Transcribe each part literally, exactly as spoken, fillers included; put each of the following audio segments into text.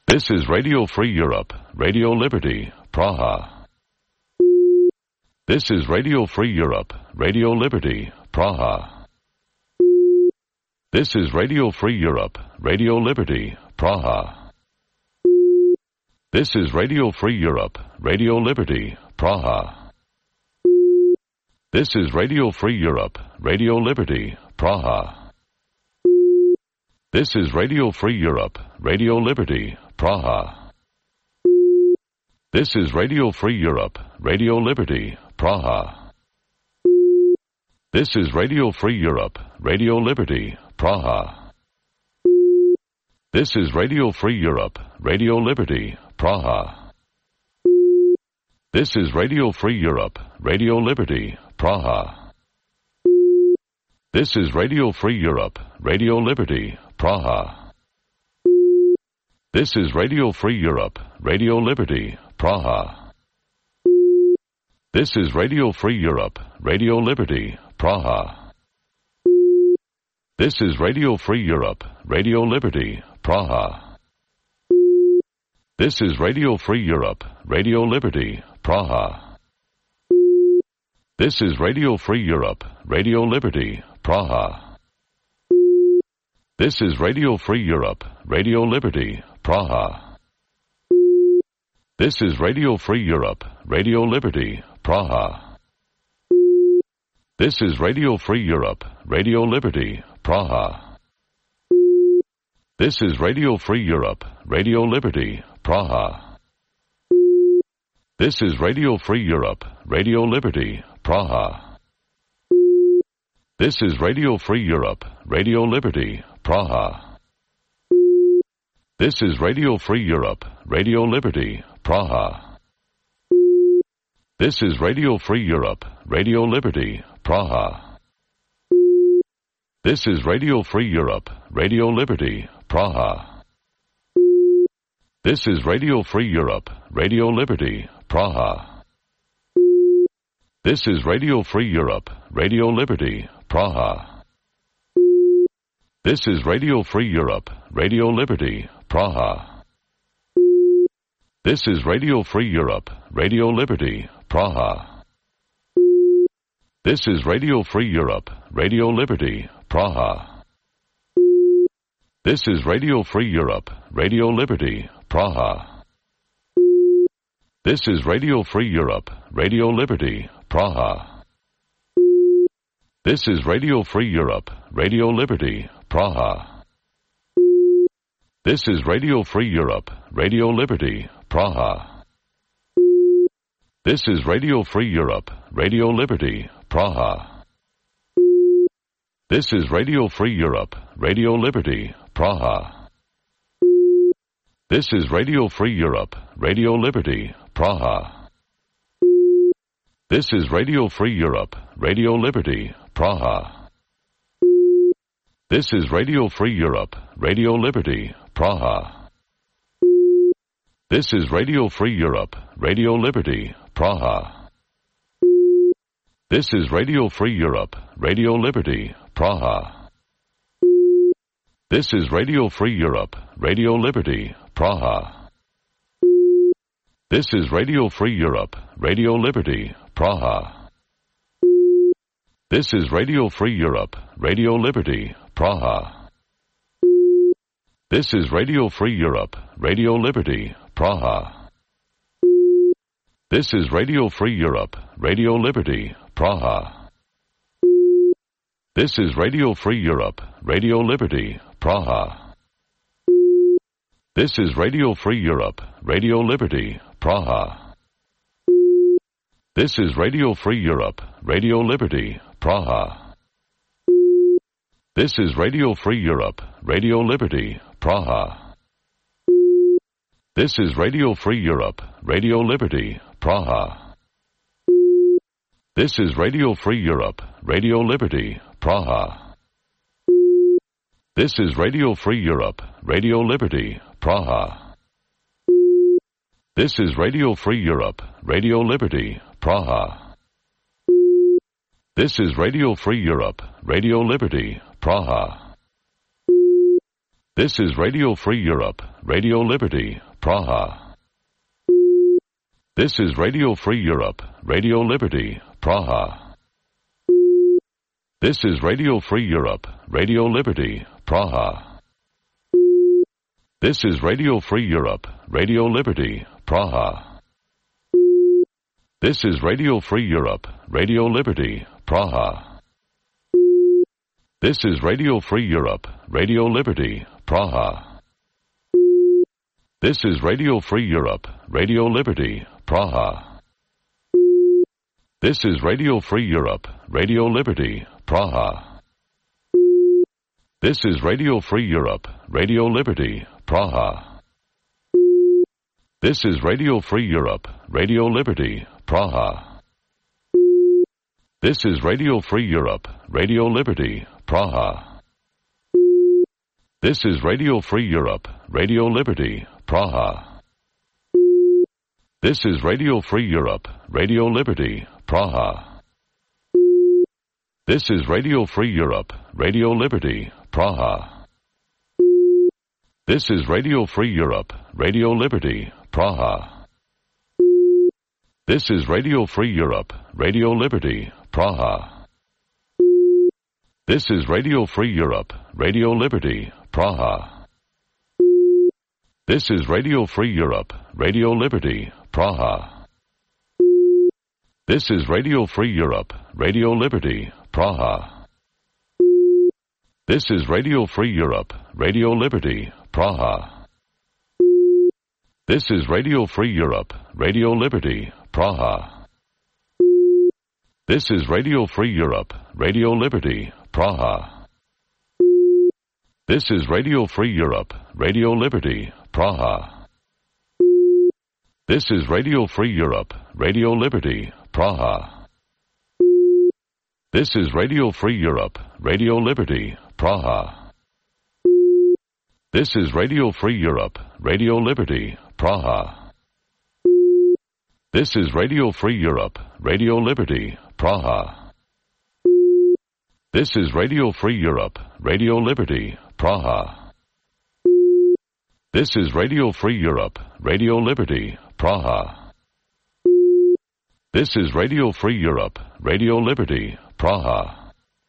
This is Radio Free Europe, Radio Liberty, Praha. This is Radio Free Europe, Radio Liberty, Praha. This is Radio Free Europe, Radio Liberty, Praha. This is Radio Free Europe, Radio Liberty, Praha. This is Radio Free Europe, Radio Liberty, Praha. This is Radio Free Europe, Radio Liberty, Praha. This is Radio Free Europe, Radio Liberty, Praha. This is Radio Free Europe, Radio Liberty, Praha. This is Radio Free Europe, Radio Liberty, Praha. This is Radio Free Europe, Radio Liberty, Praha. This is Radio Free Europe, Radio Liberty, Praha. This is Radio Free Europe, Radio Liberty, Praha. This is Radio Free Europe, Radio Liberty, Praha. This is Radio Free Europe, Radio Liberty, Praha. This is Radio Free Europe, Radio Liberty, Praha. This is Radio Free Europe, Radio Liberty, Praha. This is Radio Free Europe, Radio Liberty, Praha. This is Radio Free Europe, Radio Liberty, Praha. This is Radio Free Europe, Radio Liberty, Praha. This is Radio Free Europe, Radio Liberty, Praha. This is Radio Free Europe, Radio Liberty, Praha. This is Radio Free Europe, Radio Liberty, Praha. This is Radio Free Europe, Radio Liberty, Praha. This is Radio Free Europe, Radio Liberty, Praha. This is Radio Free Europe, Radio Liberty, Praha. This is Radio Free Europe, Radio Liberty, Praha. This is Radio Free Europe, Radio Liberty, Praha. This is Radio Free Europe, Radio Liberty, Praha. This is Radio Free Europe, Radio Liberty, Praha. This is Radio Free Europe, Radio Liberty, Praha. This is Radio Free Europe, Radio Liberty, Praha. This is Radio Free Europe, Radio Liberty, Praha. This is Radio Free Europe, Radio Liberty, Praha. This is Radio Free Europe, Radio Liberty, Praha. This is Radio Free Europe, Radio Liberty, Praha. This is Radio Free Europe, Radio Liberty, Praha. This is Radio Free Europe, Radio Liberty, Praha. This is Radio Free Europe, Radio Liberty, Praha. This is Radio Free Europe, Radio Liberty, Praha. This is Radio Free Europe, Radio Liberty, Praha. This is Radio Free Europe, Radio Liberty, Praha. This is Radio Free Europe, Radio Liberty, Praha. This is Radio Free Europe, Radio Liberty, Praha. This is Radio Free Europe, Radio Liberty, Praha. This is Radio Free Europe, Radio Liberty, Praha. This is Radio Free Europe, Radio Liberty, Praha. This is Radio Free Europe, Radio Liberty, Praha. This is Radio Free Europe, Radio Liberty, Praha. This is Radio Free Europe, Radio Liberty, Praha. This is Radio Free Europe, Radio Liberty, Praha. This is Radio Free Europe, Radio Liberty, Praha. This is Radio Free Europe, Radio Liberty, Praha. This is Radio Free Europe, Radio Liberty, Praha. This is Radio Free Europe, Radio Liberty, Praha. This is Radio Free Europe, Radio Liberty, Praha. This is Radio Free Europe, Radio Liberty, Praha. This is Radio Free Europe, Radio Liberty, Praha. This is Radio Free Europe, Radio Liberty, Praha. This is Radio Free Europe, Radio Liberty, Praha. This is Radio Free Europe, Radio Liberty, Praha. This is Radio Free Europe, Radio Liberty, Praha. This is Radio Free Europe, Radio Liberty, Praha. This is Radio Free Europe, Radio Liberty, Praha. This is Radio Free Europe, Radio Liberty, Praha. This is Radio Free Europe, Radio Liberty, Praha. This is Radio Free Europe, Radio Liberty, Praha. This is Radio Free Europe, Radio Liberty, Praha. This is Radio Free Europe, Radio Liberty, Praha. This is Radio Free Europe, Radio Liberty, Praha. This is Radio Free Europe, Radio Liberty, Praha. This is Radio Free Europe, Radio Liberty, Praha. This is Radio Free Europe, Radio Liberty, Praha. This is Radio Free Europe, Radio Liberty, Praha. This is Radio Free Europe, Radio Liberty, Praha. This is Radio Free Europe, Radio Liberty, Praha. This is Radio Free Europe, Radio Liberty, Praha. This is Radio Free Europe, Radio Liberty, Praha. This is Radio Free Europe, Radio Liberty, Praha. This is Radio Free Europe, Radio Liberty, Praha. This is Radio Free Europe, Radio Liberty, Praha. This is Radio Free Europe, Radio Liberty, Praha. This is Radio Free Europe, Radio Liberty, Praha. This is Radio Free Europe, Radio Liberty, Praha. This is Radio Free Europe, Radio Liberty, Praha. This is Radio Free Europe, Radio Liberty, Praha.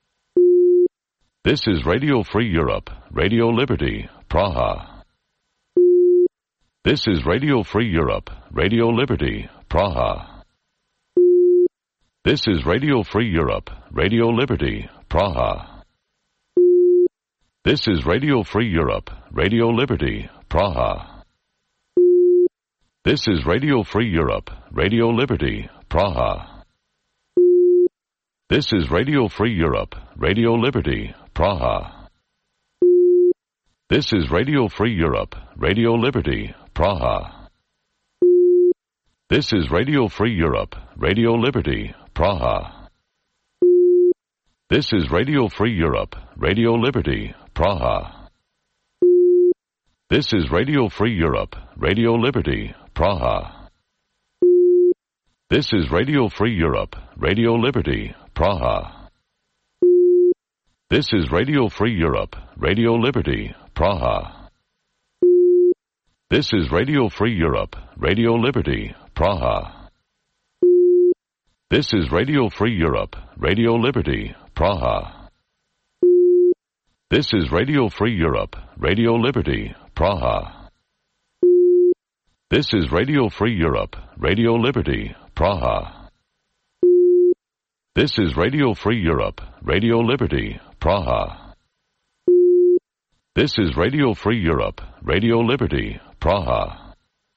This is Radio Free Europe, Radio Liberty, Praha. This is Radio Free Europe, Radio Liberty, Praha. This is Radio Free Europe, Radio Liberty, Praha. This is Radio Free Europe, Radio Liberty, Praha. This is Radio Free Europe, Radio Liberty, Praha. This is Radio Free Europe, Radio Liberty, Praha. This is Radio Free Europe, Radio Liberty, Praha. This is Radio Free Europe, Radio Liberty, Praha. This is Radio Free Europe, Radio Liberty, Praha. This is Radio Free Europe, Radio Liberty, Praha. This is Radio Free Europe, Radio Liberty, Praha. This is Radio Free Europe, Radio Liberty, Praha. This is Radio Free Europe, Radio Liberty, Praha. This is Radio Free Europe, Radio Liberty, Praha. This is Radio Free Europe, Radio Liberty, Praha. This is Radio Free Europe, Radio Liberty, Praha. This is Radio Free Europe, Radio Liberty, Praha. This is Radio Free Europe, Radio Liberty, Praha.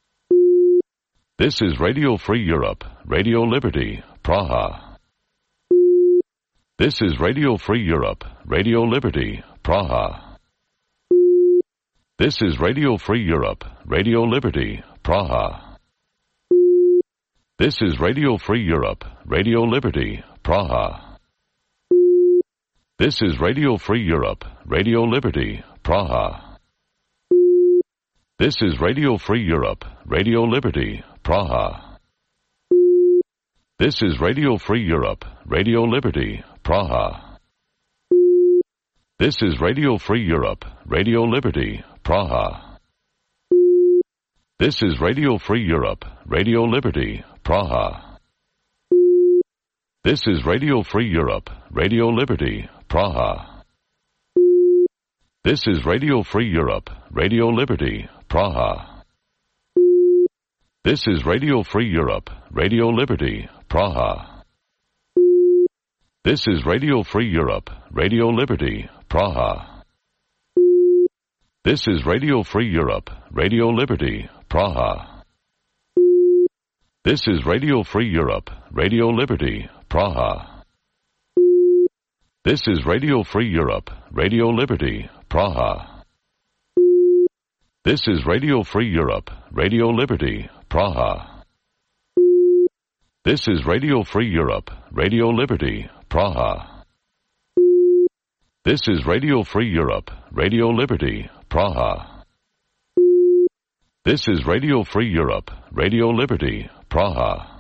This is Radio Free Europe, Radio Liberty, Praha. This is Radio Free Europe, Radio Liberty, Praha. This is Radio Free Europe, Radio Liberty, Praha. This is Radio Free Europe, Radio Liberty, Praha. This is Radio Free Europe, Radio Liberty, Praha. This is Radio Free Europe, Radio Liberty, Praha. This is Radio Free Europe, Radio Liberty, Praha. This is Radio Free Europe, Radio Liberty, Praha. This is Radio Free Europe, Radio Liberty, Praha. This is Radio Free Europe, Radio Liberty, Praha. This is Radio Free Europe, Radio Liberty, Praha. This is Radio Free Europe, Radio Liberty, Praha. This is Radio Free Europe, Radio Liberty, Praha. This is Radio Free Europe, Radio Liberty, Praha. This is Radio Free Europe, Radio Liberty, Praha. This is Radio Free Europe, Radio Liberty, Praha. This is Radio Free Europe, Radio Liberty, Praha. This is Radio Free Europe, Radio Liberty, Praha. This is Radio Free Europe, Radio Liberty, Praha. This is Radio Free Europe, Radio Liberty, Praha.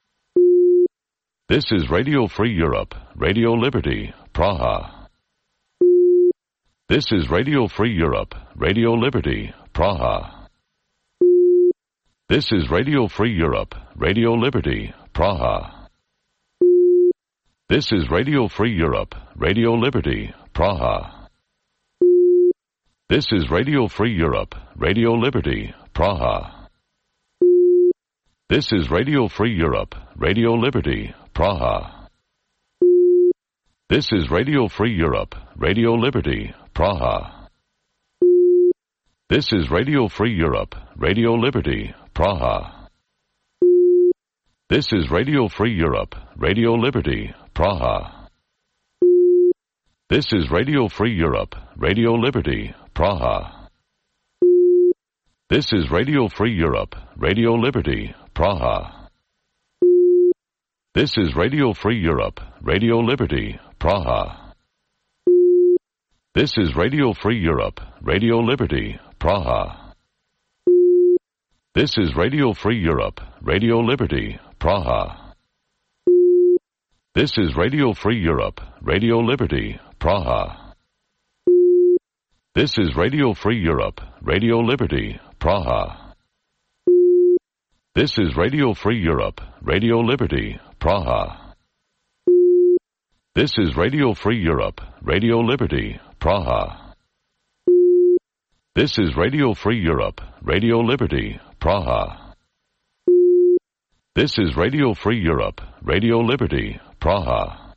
This is Radio Free Europe, Radio Liberty, Praha. This is Radio Free Europe, Radio Liberty, Praha. This is Radio Free Europe, Radio Liberty, Praha. This is Radio Free Europe, Radio Liberty, Praha. This is Radio Free Europe, Radio Liberty, Praha. This is Radio Free Europe, Radio Liberty, Praha. This is Radio Free Europe, Radio Liberty, Praha. This is Radio Free Europe, Radio Liberty, Praha. This is Radio Free Europe, Radio Liberty, Praha. This is Radio Free Europe, Radio Liberty, Praha. This is Radio Free Europe, Radio Liberty, Praha. This is Radio Free Europe, Radio Liberty, Praha. This is Radio Free Europe, Radio Liberty, Praha. This is Radio Free Europe, Radio Liberty, Praha. This is Radio Free Europe, Radio Liberty, Praha. This is Radio Free Europe, Radio Liberty, Praha. This is Radio Free Europe, Radio Liberty, Praha. This is Radio Free Europe, Radio Liberty, Praha. This is Radio Free Europe, Radio Liberty, Praha. This is Radio Free Europe, Radio Liberty, Praha.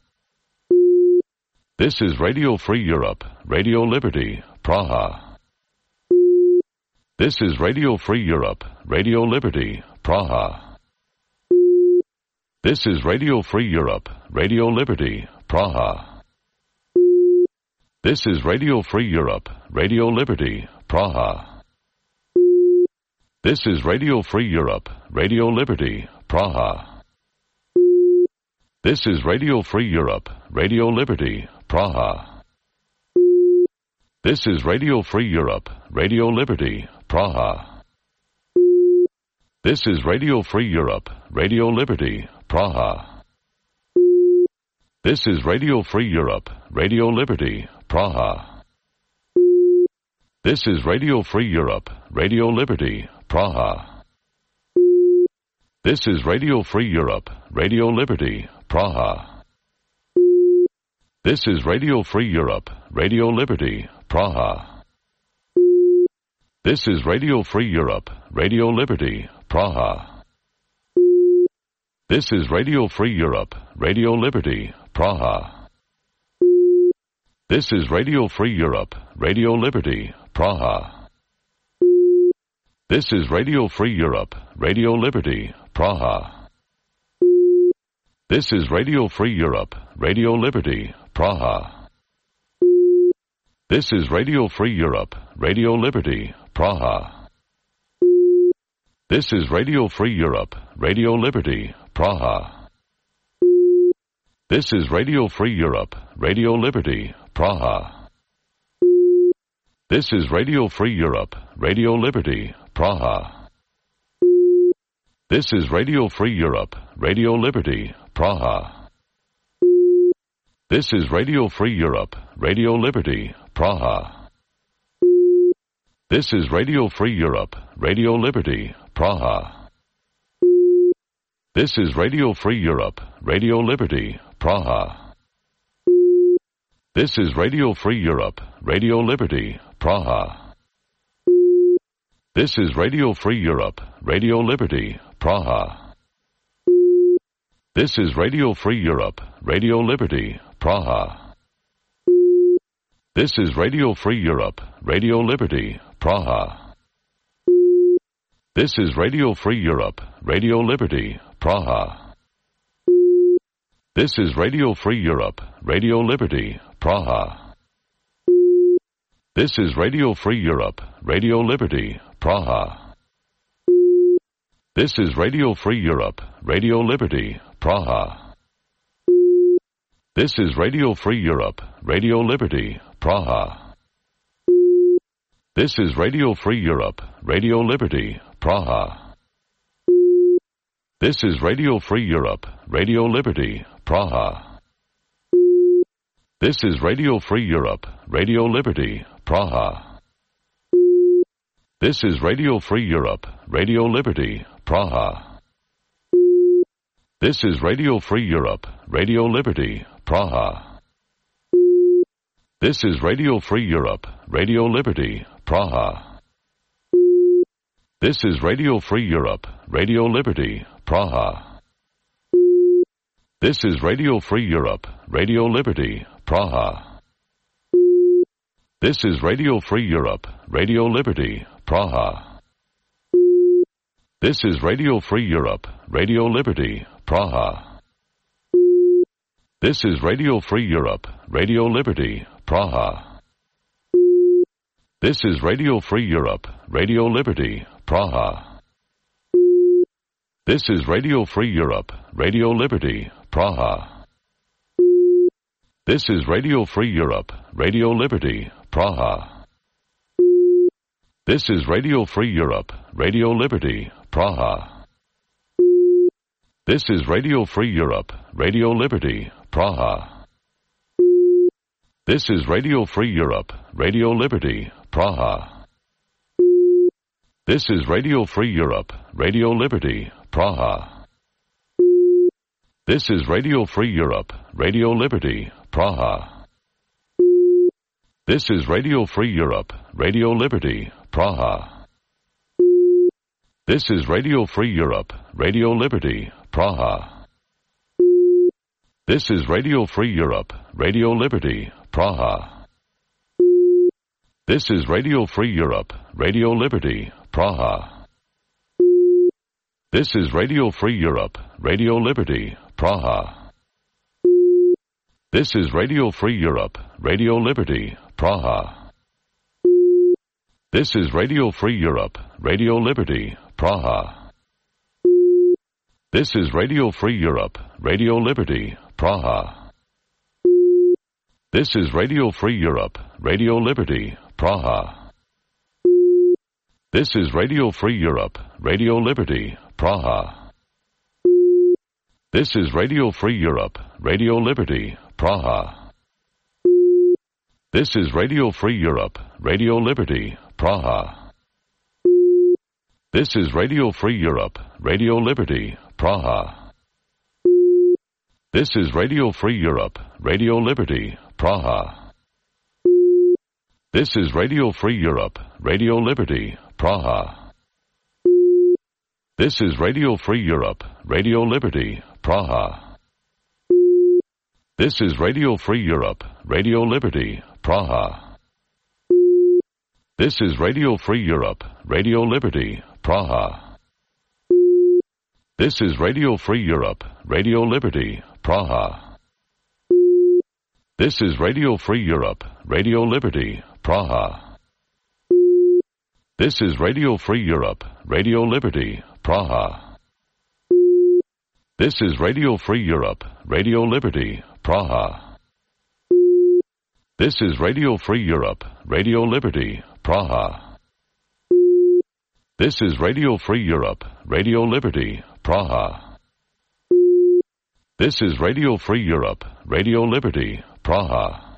This is Radio Free Europe, Radio Liberty, Praha. This is Radio Free Europe, Radio Liberty, Praha. This is Radio Free Europe, Radio Liberty, Praha. This is Radio Free Europe, Radio Liberty, Praha. This is Radio Free Europe, Radio Liberty, Praha. This is Radio Free Europe, Radio Liberty, Praha. This is Radio Free Europe, Radio Liberty, Praha. This is Radio Free Europe, Radio Liberty, Praha. This is Radio Free Europe, Radio Liberty, Praha. This is Radio Free Europe, Radio Liberty, Praha. This is Radio Free Europe, Radio Liberty, Praha. This is Radio Free Europe, Radio Liberty, Praha. This is Radio Free Europe, Radio Liberty, Praha. This is Radio Free Europe, Radio Liberty, Praha. This is Radio Free Europe, Radio Liberty, Praha. This is Radio Free Europe, Radio Liberty, Praha. This is Radio Free Europe, Radio Liberty, Praha. This is Radio Free Europe, Radio Liberty, Praha. This is Radio Free Europe, Radio Liberty, Praha. This is Radio Free Europe, Radio Liberty, Praha. This is Radio Free Europe, Radio Liberty, Praha. This is Radio Free Europe, Radio Liberty, Praha. This is Radio Free Europe, Radio Liberty, Praha. This is Radio Free Europe, Radio Liberty, Praha. This is Radio Free Europe, Radio Liberty, Praha. This is Radio Free Europe, Radio Liberty, Praha. This is Radio Free Europe, Radio Liberty, Praha. This is Radio Free Europe, Radio Liberty, Praha. This is Radio Free Europe, Radio Liberty, Praha. This is Radio Free Europe, Radio Liberty, Praha. This is Radio Free Europe, Radio Liberty, Praha. This is Radio Free Europe, Radio Liberty, Praha. This is Radio Free Europe, Radio Liberty, Praha. This is Radio Free Europe, Radio Liberty, Praha. This is Radio Free Europe, Radio Liberty, Praha. This is Radio Free Europe, Radio Liberty, Praha. This is Radio Free Europe, Radio Liberty, Praha. This is Radio Free Europe, Radio Liberty, Praha. This is Radio Free Europe, Radio Liberty, Praha. This is Radio Free Europe, Radio Liberty, Praha. This is Radio Free Europe, Radio Liberty, Praha. This is Radio Free Europe, Radio Liberty, Praha. This is Radio Free Europe, Radio Liberty, Praha. This is Radio Free Europe, Radio Liberty, Praha. This is Radio Free Europe, Radio Liberty, Praha. This is Radio Free Europe, Radio Liberty, Praha. This is Radio Free Europe, Radio Liberty, Praha. This is Radio Free Europe, Radio Liberty, Praha. This is Radio Free Europe, Radio Liberty, Praha. This is Radio Free Europe, Radio Liberty, Praha. This is Radio Free Europe, Radio Liberty, Praha. This is Radio Free Europe, Radio Liberty, Praha. This is Radio Free Europe, Radio Liberty, Praha. This is Radio Free Europe, Radio Liberty, Praha. This is Radio Free Europe, Radio Liberty, Praha. This is Radio Free Europe, Radio Liberty, Praha. This is Radio Free Europe, Radio Liberty, Praha. This is Radio Free Europe, Radio Liberty, Praha. This is Radio Free Europe, Radio Liberty, Praha. This is Radio Free Europe, Radio Liberty, Praha. This is Radio Free Europe, Radio Liberty, Praha. This is Radio Free Europe, Radio Liberty, Praha. This is Radio Free Europe, Radio Liberty, Praha. This is Radio Free Europe, Radio Liberty, Praha. This is Radio Free Europe, Radio Liberty, Praha. This is Radio Free Europe, Radio Liberty, Praha. This is Radio Free Europe, Radio Liberty, Praha. This is Radio Free Europe, Radio Liberty, Praha. This is Radio Free Europe, Radio Liberty, Praha. This is Radio Free Europe, Radio Liberty, Praha. This is Radio Free Europe, Radio Liberty, Praha. This is Radio Free Europe, Radio Liberty, Praha. This is Radio Free Europe, Radio Liberty, Praha. This is Radio Free Europe, Radio Liberty, Praha. This is Radio Free Europe, Radio Liberty, Praha. This is Radio Free Europe, Radio Liberty, Praha. This is Radio Free Europe, Radio Liberty, Praha. This is Radio Free Europe, Radio Liberty, Praha.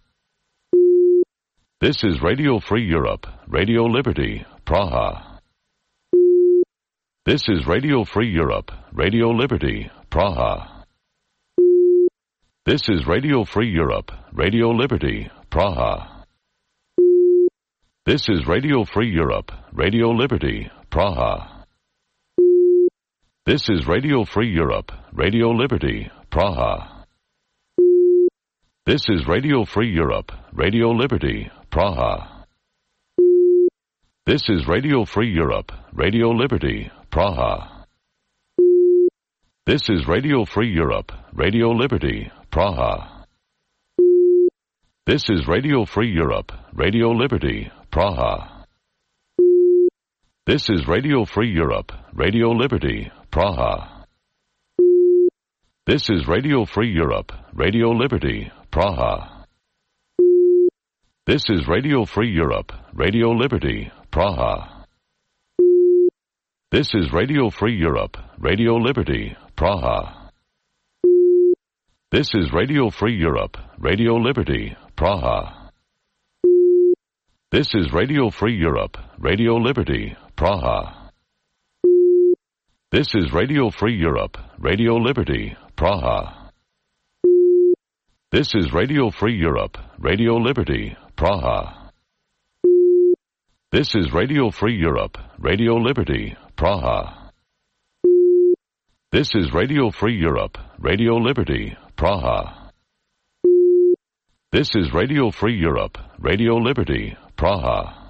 This is Radio Free Europe, Radio Liberty, Praha. This is Radio Free Europe, Radio Liberty, Praha. This is Radio Free Europe, Radio Liberty, Praha. This is Radio Free Europe, Radio Liberty, Praha. This is Radio Free Europe, Radio Liberty, Praha. This is Radio Free Europe, Radio Liberty, Praha. This is Radio Free Europe, Radio Liberty, Praha. This is Radio Free Europe, Radio Liberty, Praha. This is Radio Free Europe, Radio Liberty, Praha. This is Radio Free Europe, Radio Liberty, Praha. This is Radio Free Europe, Radio Liberty, Praha. This is Radio Free Europe, Radio Liberty, Praha. This is Radio Free Europe, Radio Liberty, Praha. This is Radio Free Europe, Radio Liberty, Praha. This is Radio Free Europe, Radio Liberty, Praha. This is Radio Free Europe, Radio Liberty, Praha. This is Radio Free Europe, Radio Liberty, Praha. This is Radio Free Europe, Radio Liberty, Praha. This is Radio Free Europe, Radio Liberty, Praha. This is Radio Free Europe, Radio Liberty, Praha.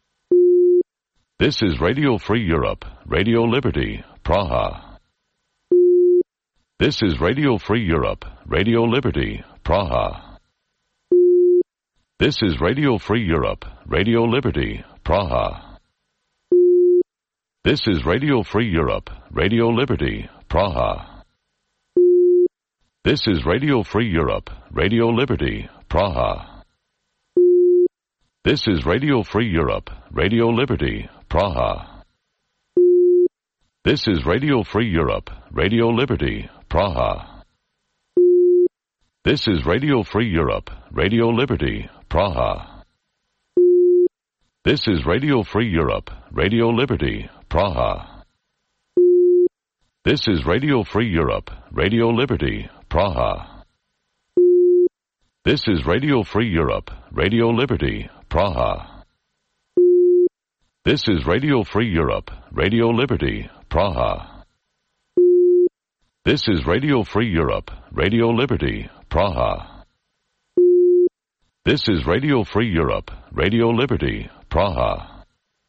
This is Radio Free Europe, Radio Liberty, Praha. This is Radio Free Europe, Radio Liberty, Praha. This is Radio Free Europe, Radio Liberty, Praha. This is Radio Free Europe, Radio Liberty, Praha. This is Radio Free Europe, Radio Liberty, Praha. This is Radio Free Europe, Radio Liberty, Praha. This is Radio Free Europe, Radio Liberty, Praha. This is Radio Free Europe, Radio Liberty, Praha. This is Radio Free Europe, Radio Liberty, Praha. This is Radio Free Europe, Radio Liberty, Praha. This is Radio Free Europe, Radio Liberty, Praha. This is Radio Free Europe, Radio Liberty, Praha. This is Radio Free Europe, Radio Liberty, Praha. This is Radio Free Europe, Radio Liberty, Praha.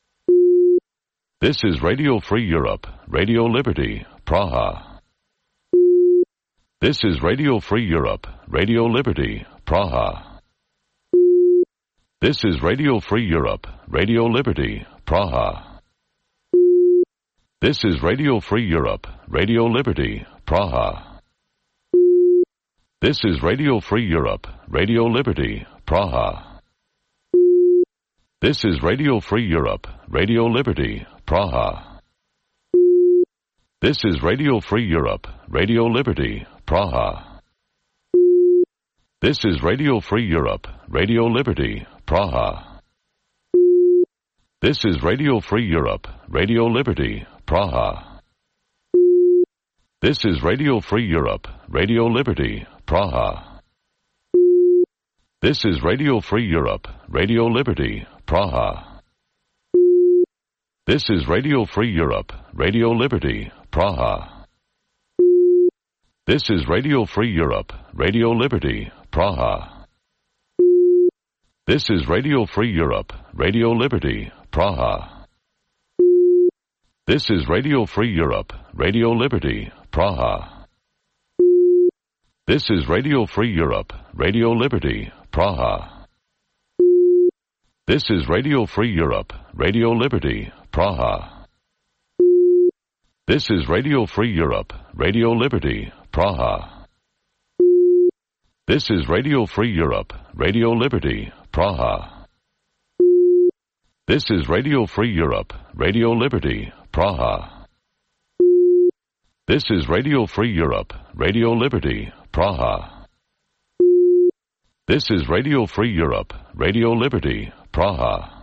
This is Radio Free Europe, Radio Liberty, Praha. This is Radio Free Europe, Radio Liberty, Praha. This is Radio Free Europe, Radio Liberty, Praha. This is Radio Free Europe, Radio Liberty, Praha. This is Radio Free Europe, Radio Liberty, Praha. This is Radio Free Europe, Radio Liberty, Praha. This is Radio Free Europe, Radio Liberty, Praha. This is Radio Free Europe, Radio Liberty, Praha. This is Radio Free Europe, Radio Liberty, Praha. This is Radio Free Europe, Radio Liberty, Praha. This is Radio Free Europe, Radio Liberty, Praha. This is Radio Free Europe, Radio Liberty, Praha. This is Radio Free Europe, Radio Liberty, Praha. This is Radio Free Europe, Radio Liberty, Praha. This is Radio Free Europe, Radio Liberty, Praha. This is Radio Free Europe, Radio Liberty, Praha. This is Radio Free Europe, Radio Liberty, Praha. This is Radio Free Europe, Radio Liberty, Praha. This is Radio Free Europe, Radio Liberty, Praha. This is Radio Free Europe, Radio Liberty, Praha. This is Radio Free Europe, Radio Liberty, Praha. This is Radio Free Europe, Radio Liberty, Praha.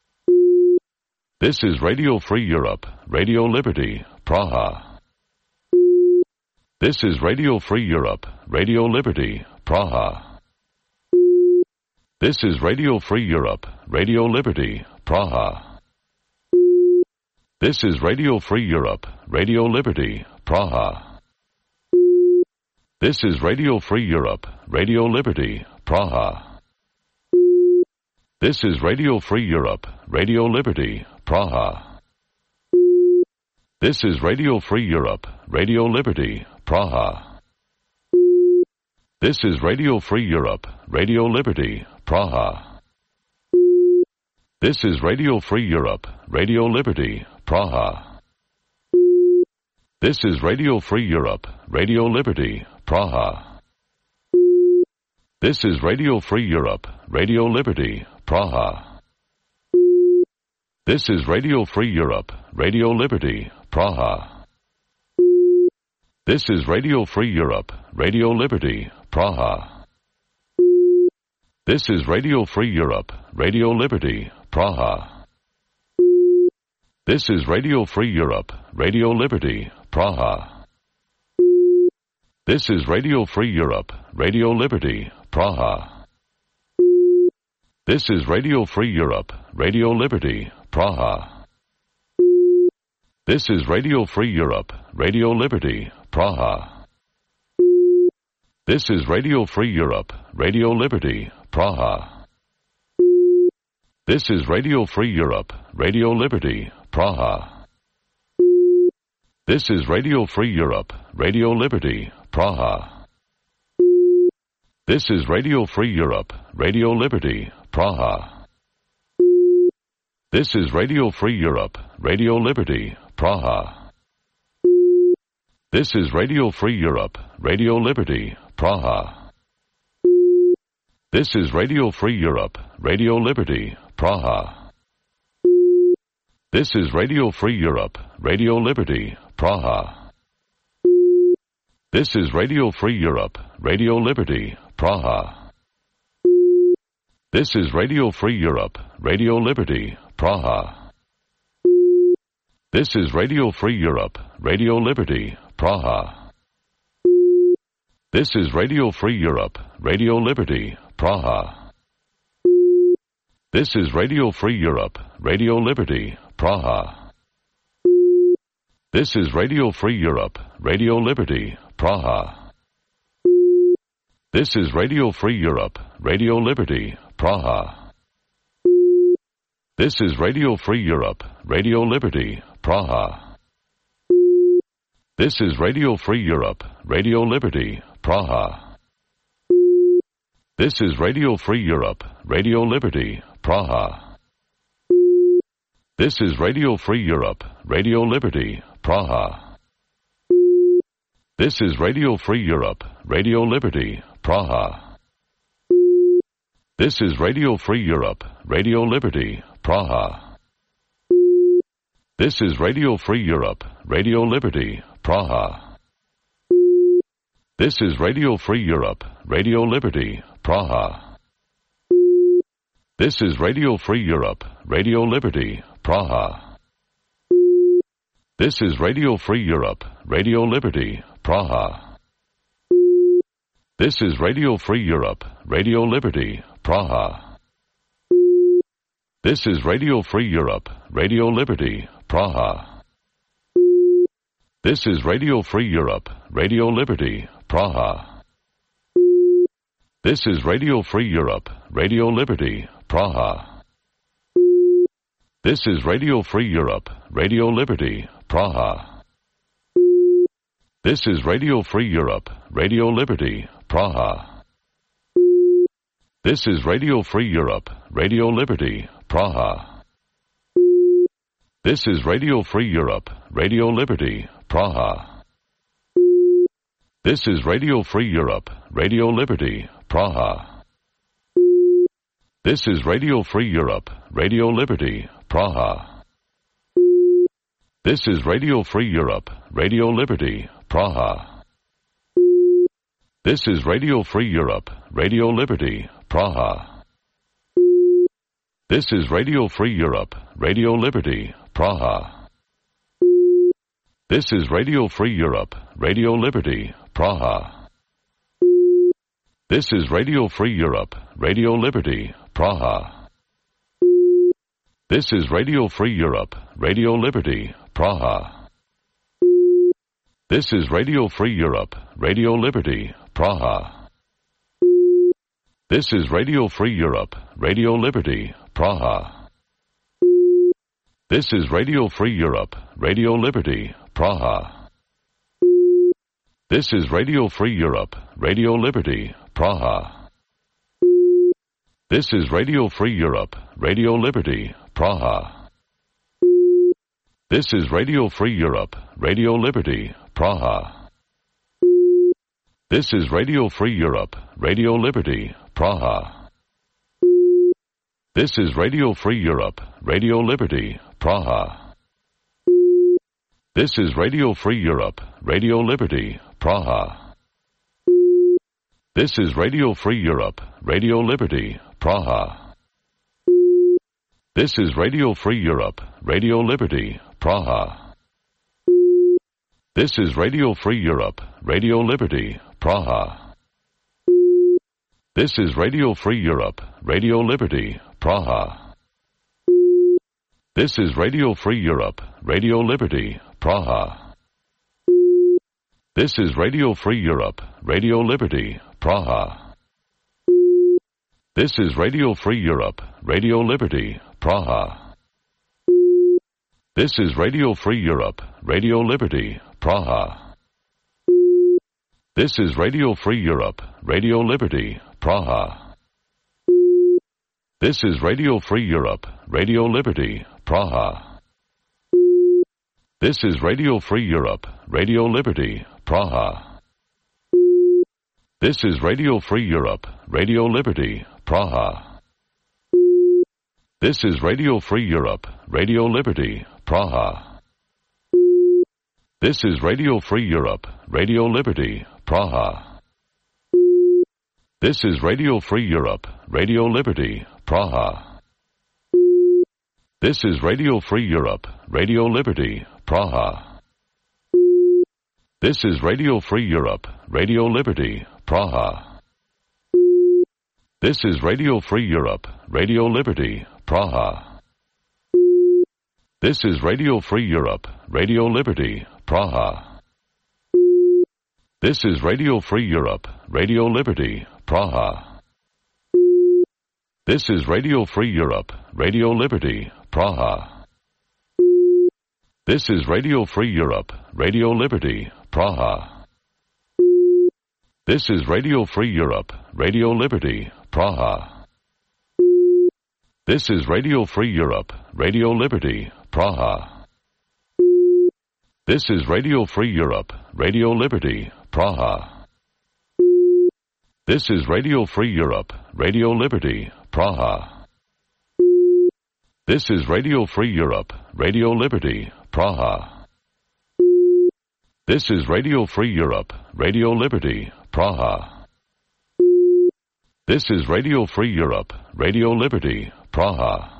This is Radio Free Europe, Radio Liberty, Praha. This is Radio Free Europe, Radio Liberty, Praha. This is Radio Free Europe, Radio Liberty, Praha. This is Radio Free Europe, Radio Liberty, Praha. This is Radio Free Europe, Radio Liberty, Praha. This is Radio Free Europe, Radio Liberty, Praha. This is Radio Free Europe, Radio Liberty, Praha. This is Radio Free Europe, Radio Liberty, Praha. This is Radio Free Europe, Radio Liberty, Praha. This is Radio Free Europe, Radio Liberty, Praha. This is Radio Free Europe, Radio Liberty, Praha. This is Radio Free Europe, Radio Liberty, Praha. This is Radio Free Europe, Radio Liberty, Praha. This is Radio Free Europe, Radio Liberty, Praha. This is Radio Free Europe, Radio Liberty, Praha. This is Radio Free Europe, Radio Liberty, Praha. This is Radio Free Europe, Radio Liberty, Praha. This is Radio Free Europe, Radio Liberty, Praha. This is Radio Free Europe, Radio Liberty, Praha. This is Radio Free Europe, Radio Liberty, Praha. This is Radio Free Europe, Radio Liberty, Praha. This is Radio Free Europe, Radio Liberty, Praha. This is Radio Free Europe, Radio Liberty, Praha. This is Radio Free Europe, Radio Liberty, Praha. This is Radio Free Europe, Radio Liberty, Praha. This is Radio Free Europe, Radio Liberty, Praha. This is Radio Free Europe, Radio Liberty, Praha. This is Radio Free Europe, Radio Liberty, Praha. This is Radio Free Europe, Radio Liberty, Praha. This is Radio Free Europe, Radio Liberty, Praha. This is Radio Free Europe, Radio Liberty, Praha. This is Radio Free Europe, Radio Liberty, Praha. This is Radio Free Europe, Radio Liberty, Praha. This is Radio Free Europe, Radio Liberty, Praha. This is Radio Free Europe, Radio Liberty, Praha. This is Radio Free Europe, Radio Liberty, Praha. This is Radio Free Europe, Radio Liberty, Praha. This is Radio Free Europe, Radio Liberty, Praha. This is Radio Free Europe, Radio Liberty, Praha. This is Radio Free Europe, Radio Liberty, Praha. This is Radio Free Europe, Radio Liberty, Praha. This is Radio Free Europe, Radio Liberty, Praha. This is Radio Free Europe, Radio Liberty, Praha. This is Radio Free Europe, Radio Liberty, Praha. This is Radio Free Europe, Radio Liberty, Praha. This is Radio Free Europe, Radio Liberty, Praha. This is Radio Free Europe, Radio Liberty, Praha. This is Radio Free Europe, Radio Liberty, Praha. This is Radio Free Europe, Radio Liberty, Praha. This is Radio Free Europe, Radio Liberty, Praha. This is Radio Free Europe, Radio Liberty, Praha. This is Radio Free Europe, Radio Liberty, Praha. This is Radio Free Europe, Radio Liberty, Praha. This is Radio Free Europe, Radio Liberty, Praha. This is Radio Free Europe, Radio Liberty, Praha. This is Radio Free Europe, Radio Liberty, Praha. This is Radio Free Europe, Radio Liberty, Praha. This is Radio Free Europe, Radio Liberty, Praha. This is Radio Free Europe, Radio Liberty, Praha. This is Radio Free Europe, Radio Liberty, Praha. This is Radio Free Europe, Radio Liberty, Praha. This is Radio Free Europe, Radio Liberty, Praha. This is Radio Free Europe, Radio Liberty, Praha. This is Radio Free Europe, Radio Liberty, Praha. This is Radio Free Europe, Radio Liberty, Praha. This is Radio Free Europe, Radio Liberty, Praha. This is Radio Free Europe, Radio Liberty, Praha. This is Radio Free Europe, Radio Liberty, Praha. This is Radio Free Europe, Radio Liberty, Praha. This is Radio Free Europe, Radio Liberty, Praha. This is Radio Free Europe, Radio Liberty, Praha. This is Radio Free Europe, Radio Liberty, Praha. This is Radio Free Europe, Radio Liberty, Praha. This is Radio Free Europe, Radio Liberty, Praha. This is Radio Free Europe, Radio Liberty, Praha. This is Radio Free Europe, Radio Liberty, Praha. This is Radio Free Europe, Radio Liberty, Praha. This is Radio Free Europe, Radio Liberty, Praha. This is Radio Free Europe, Radio Liberty, Praha. This is Radio Free Europe, Radio Liberty, Praha. This is Radio Free Europe, Radio Liberty, Praha. This is Radio Free Europe, Radio Liberty, Praha. This is Radio Free Europe, Radio Liberty, Praha. This is Radio Free Europe, Radio Liberty, Praha. This is Radio Free Europe, Radio Liberty, Praha. This is Radio Free Europe, Radio Liberty, Praha. This is Radio Free Europe, Radio Liberty, Praha. This is Radio Free Europe, Radio Liberty, Praha. This is Radio Free Europe, Radio Liberty, Praha. This is Radio Free Europe, Radio Liberty, Praha. This is Radio Free Europe, Radio Liberty, Praha. This is Radio Free Europe, Radio Liberty, Praha. This is Radio Free Europe, Radio Liberty, Praha. This is Radio Free Europe, Radio Liberty, Praha. This is Radio Free Europe, Radio Liberty, Praha. This is Radio Free Europe, Radio Liberty, Praha. This is Radio Free Europe, Radio Liberty, Praha.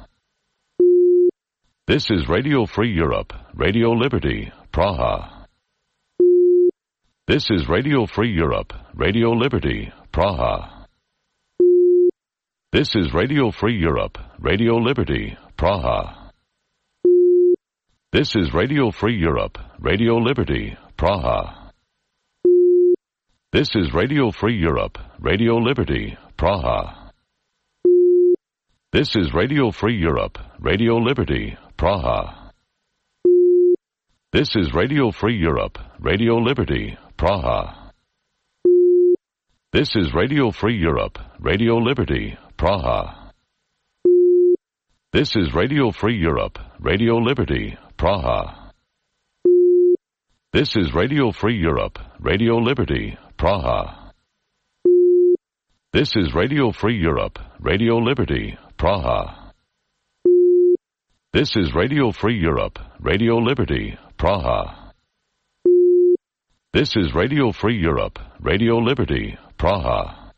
This is Radio Free Europe, Radio Liberty, Praha. This is Radio Free Europe, Radio Liberty, Praha. This is Radio Free Europe, Radio Liberty, Praha. This is Radio Free Europe, Radio Liberty, Praha. This is Radio Free Europe, Radio Liberty, Praha. This is Radio Free Europe, Radio Liberty, Praha. This is Radio Free Europe, Radio Liberty, Praha. This is Radio Free Europe, Radio Liberty, Praha. This is Radio Free Europe, Radio Liberty, Praha. This is Radio Free Europe, Radio Liberty, Praha. This is Radio Free Europe, Radio Liberty, Praha. This is Radio Free Europe, Radio Liberty, Praha. This is Radio Free Europe, Radio Liberty, Praha.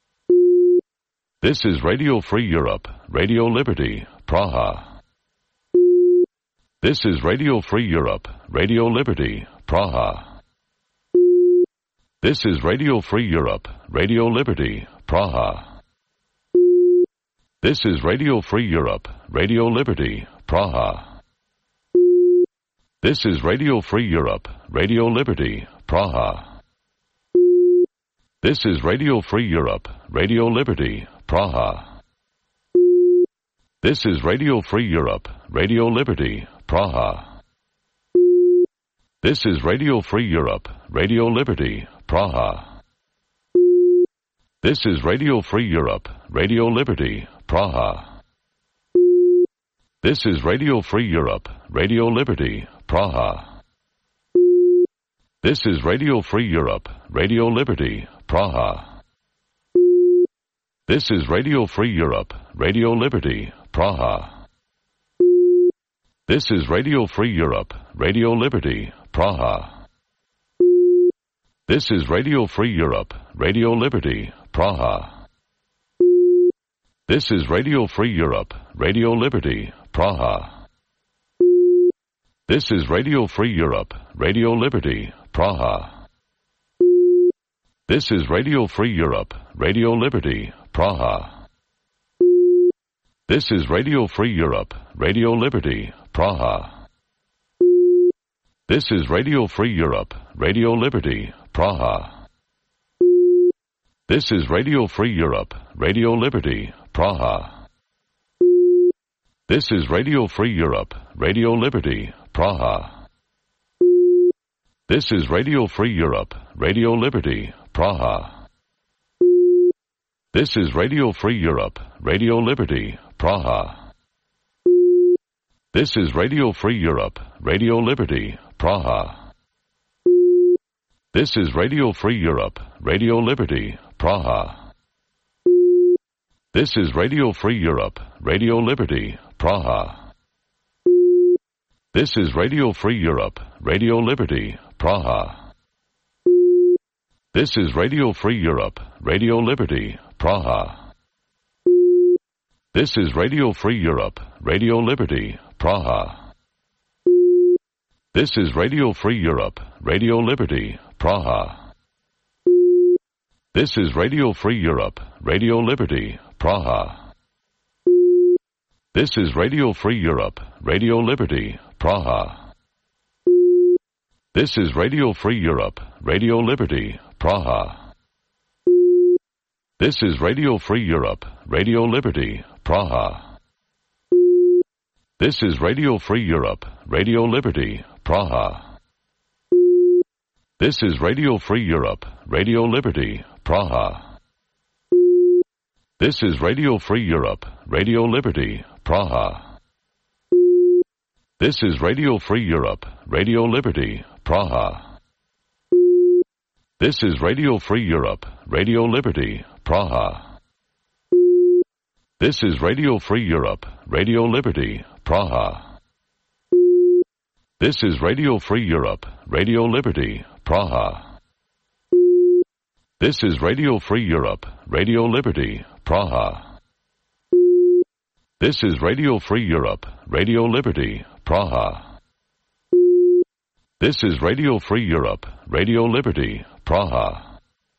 This is Radio Free Europe, Radio Liberty, Praha. This is Radio Free Europe, Radio Liberty, Praha. This is Radio Free Europe, Radio Liberty, Praha. This is Radio Free Europe, Radio Liberty, Praha. This is Radio Free Europe, Radio Liberty, Praha. This is Radio Free Europe, Radio Liberty, Praha. This is Radio Free Europe, Radio Liberty, Praha. This is Radio Free Europe, Radio Liberty, Praha. This is Radio Free Europe, Radio Liberty, Praha. This is Radio Free Europe, Radio Liberty, Praha. This is Radio Free Europe, Radio Liberty, Praha. This is Radio Free Europe, Radio Liberty, Praha. This is Radio Free Europe, Radio Liberty, Praha. This is Radio Free Europe, Radio Liberty, Praha. This is Radio Free Europe, Radio Liberty, Praha. This is Radio Free Europe, Radio Liberty, Praha. This is Radio Free Europe, Radio Liberty, Praha. This is Radio Free Europe, Radio Liberty, Praha. This is Radio Free Europe, Radio Liberty, Praha. This is Radio Free Europe, Radio Liberty, Praha. This is Radio Free Europe, Radio Liberty, Praha. This is Radio Free Europe, Radio Liberty, Praha. This is Radio Free Europe, Radio Liberty, Praha. This is Radio Free Europe, Radio Liberty, Praha. This is Radio Free Europe, Radio Liberty, Praha. This is Radio Free Europe, Radio Liberty, Praha. This is Radio Free Europe, Radio Liberty, Praha. This is Radio Free Europe, Radio Liberty, Praha. This is Radio Free Europe, Radio Liberty, Praha. This is Radio Free Europe, Radio Liberty, Praha. This is Radio Free Europe, Radio Liberty, Praha. This is Radio Free Europe, Radio Liberty, Praha. This is Radio Free Europe, Radio Liberty, Praha. This is Radio Free Europe, Radio Liberty, Praha. This is Radio Free Europe, Radio Liberty, Praha. This is Radio Free Europe, Radio Liberty, Praha. This is Radio Free Europe, Radio Liberty, Praha. This is Radio Free Europe, Radio Liberty, Praha. This is Radio Free Europe, Radio Liberty, Praha. This is Radio Free Europe, Radio Liberty, Praha. This is Radio Free Europe, Radio Liberty, Praha. This is Radio Free Europe, Radio Liberty, Praha. This is Radio Free Europe, Radio Liberty, Praha. This is Radio Free Europe, Radio Liberty, Praha.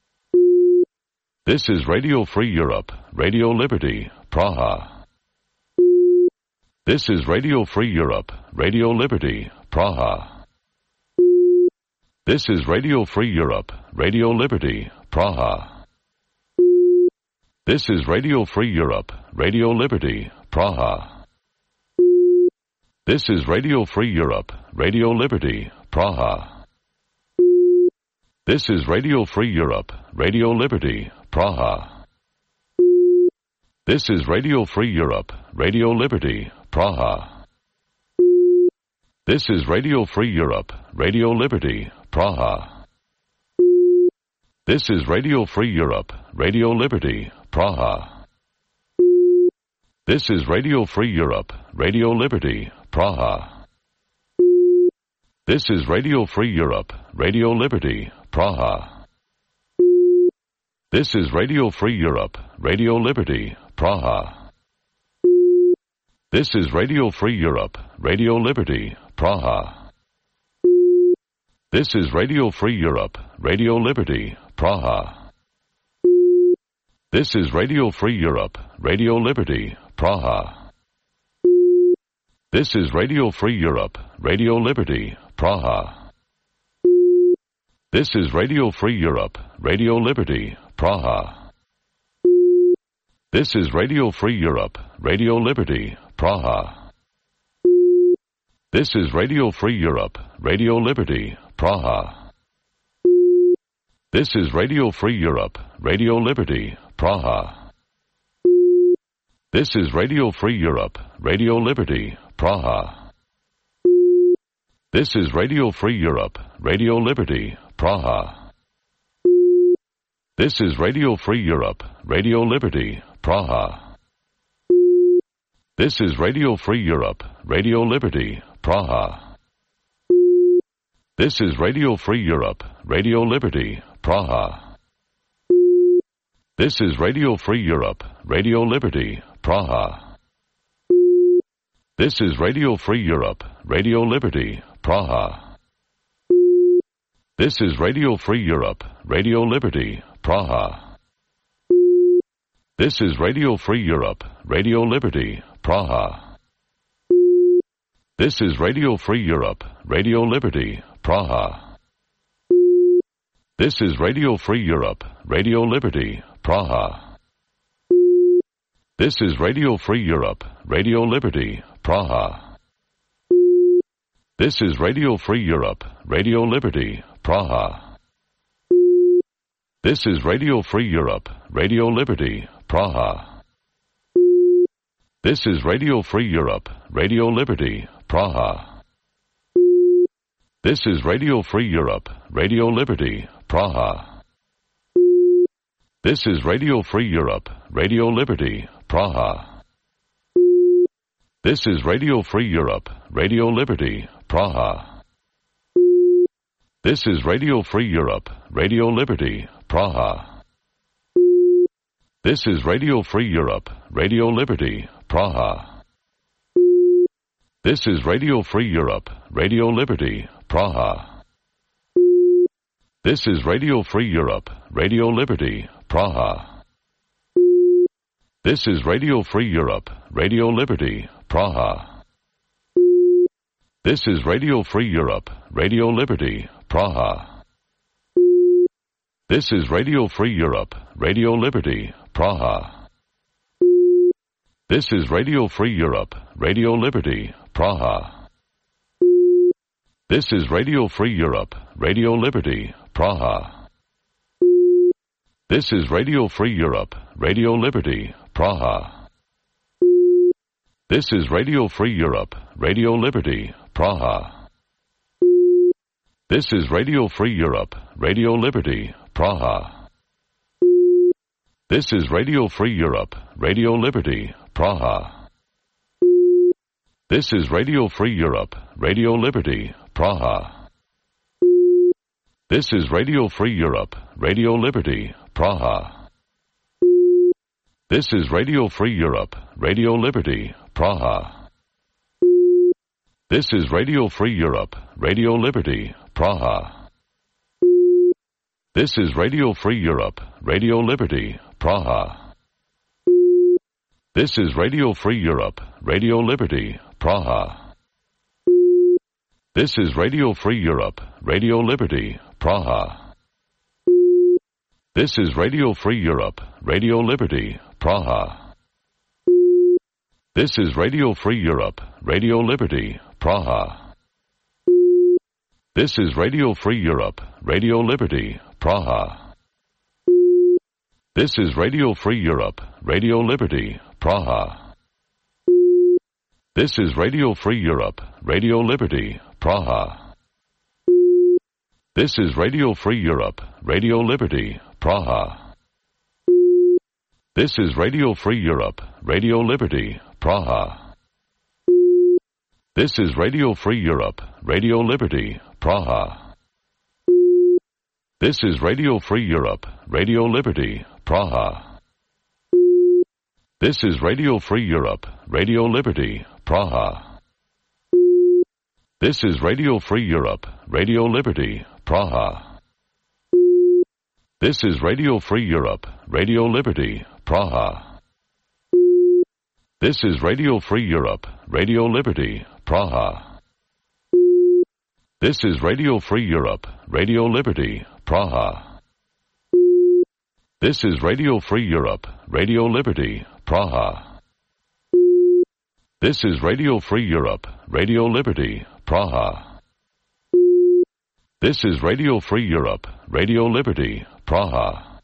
This is Radio Free Europe, Radio Liberty, Praha. This is Radio Free Europe, Radio Liberty, Praha. This is Radio Free Europe, Radio Liberty, Praha. This is Radio Free Europe, Radio Liberty, Praha. This is Radio Free Europe, Radio Liberty, Praha. This is Radio Free Europe, Radio Liberty, Praha. This is Radio Free Europe, Radio Liberty, Praha. This is Radio Free Europe, Radio Liberty, Praha. This is Radio Free Europe, Radio Liberty, Praha. This is Radio Free Europe, Radio Liberty, Praha. This is Radio Free Europe, Radio Liberty, Praha. This is Radio Free Europe, Radio Liberty, Praha. This is Radio Free Europe, Radio Liberty, Praha. This is Radio Free Europe, Radio Liberty, Praha. This is Radio Free Europe, Radio Liberty, Praha. This is Radio Free Europe, Radio Liberty, Praha. This is Radio Free Europe, Radio Liberty, Praha. This is Radio Free Europe, Radio Liberty, Praha. This is Radio Free Europe, Radio Liberty, Praha. This is Radio Free Europe, Radio Liberty, Praha. This is Radio Free Europe, Radio Liberty, Praha. This is Radio Free Europe, Radio Liberty, Praha. This is Radio Free Europe, Radio Liberty, Praha. This is Radio Free Europe, Radio Liberty, Praha. This is Radio Free Europe, Radio Liberty, Praha. This is Radio Free Europe, Radio Liberty, Praha. This is Radio Free Europe, Radio Liberty, Praha. This is Radio Free Europe, Radio Liberty, Praha. This is Radio Free Europe, Radio Liberty, Praha. This is Radio Free Europe, Radio Liberty, Praha. This is Radio Free Europe, Radio Liberty, Praha. This is Radio Free Europe, Radio Liberty, Praha. This is Radio Free Europe, Radio Liberty, Praha. This is Radio Free Europe, Radio Liberty, Praha. This is Radio Free Europe, Radio Liberty, Praha. This is Radio Free Europe, Radio Liberty, Praha. This is Radio Free Europe, Radio Liberty, Praha. This is Radio Free Europe, Radio Liberty, Praha. This is Radio Free Europe, Radio Liberty, Praha. This is Radio Free Europe, Radio Liberty, Praha. This is Radio Free Europe, Radio Liberty, Praha. This is Radio Free Europe, Radio Liberty, Praha. This is Radio Free Europe, Radio Liberty, Praha. This is Radio Free Europe, Radio Liberty, Praha. This is Radio Free Europe, Radio Liberty, Praha. This is Radio Free Europe, Radio Liberty, Praha. This is Radio Free Europe, Radio Liberty, Praha. This is Radio Free Europe, Radio Liberty, Praha. This is Radio Free Europe, Radio Liberty, Praha. This is Radio Free Europe, Radio Liberty, Praha. This is Radio Free Europe, Radio Liberty, Praha. This is Radio Free Europe, Radio Liberty, Praha. This is Radio Free Europe, Radio Liberty, Praha. This is Radio Free Europe, Radio Liberty, Praha. This is Radio Free Europe, Radio Liberty, Praha. This is Radio Free Europe, Radio Liberty, Praha. This is Radio Free Europe, Radio Liberty, Praha. This is Radio Free Europe, Radio Liberty, Praha. This is Radio Free Europe, Radio Liberty, Praha. This is Radio Free Europe, Radio Liberty, Praha. This is Radio Free Europe, Radio Liberty, Praha. This is Radio Free Europe, Radio Liberty, Praha. This is Radio Free Europe, Radio Liberty, Praha. This is Radio Free Europe, Radio Liberty, Praha. This is Radio Free Europe, Radio Liberty, Praha. This is Radio Free Europe, Radio Liberty, Praha. This is Radio Free Europe, Radio Liberty, Praha. This is Radio Free Europe, Radio Liberty, Praha. This is Radio Free Europe, Radio Liberty, Praha. This is Radio Free Europe, Radio Liberty, Praha. This is Radio Free Europe, Radio Liberty, Praha. This is Radio Free Europe, Radio Liberty, Praha. This is Radio Free Europe, Radio Liberty, Praha. This is Radio Free Europe, Radio Liberty, Praha. This is Radio Free Europe, Radio Liberty, Praha.